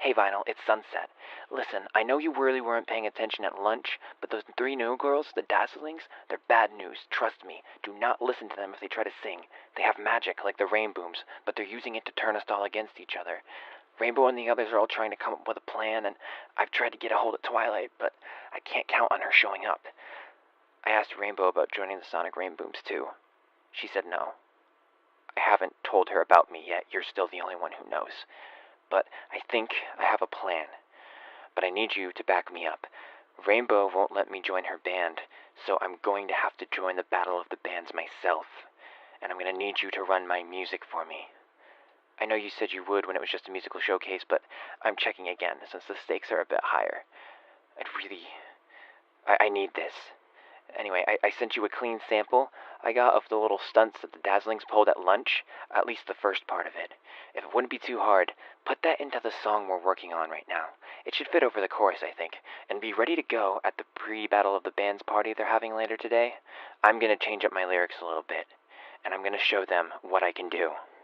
Hey Vinyl, it's Sunset. Listen, I know you really weren't paying attention at lunch, but those three new girls, the Dazzlings, they're bad news. Trust me. Do not listen to them if they try to sing. They have magic like the Rainbooms, but they're using it to turn us all against each other. Rainbow and the others are all trying to come up with a plan, and I've tried to get a hold of Twilight, but I can't count on her showing up. I asked Rainbow about joining the Sonic Rainbooms too. She said no. I haven't told her about me yet. You're still the only one who knows. But I think I have a plan. But I need you to back me up. Rainbow won't let me join her band, so I'm going to have to join the Battle of the Bands myself. And I'm going to need you to run my music for me. I know you said you would when it was just a musical showcase, but I'm checking again since the stakes are a bit higher. I need this. Anyway, I sent you a clean sample I got of the little stunts that the Dazzlings pulled at lunch, at least the first part of it. If it wouldn't be too hard, put that into the song we're working on right now. It should fit over the chorus, I think, and be ready to go at the pre-Battle of the Bands party they're having later today. I'm gonna change up my lyrics a little bit, and I'm gonna show them what I can do.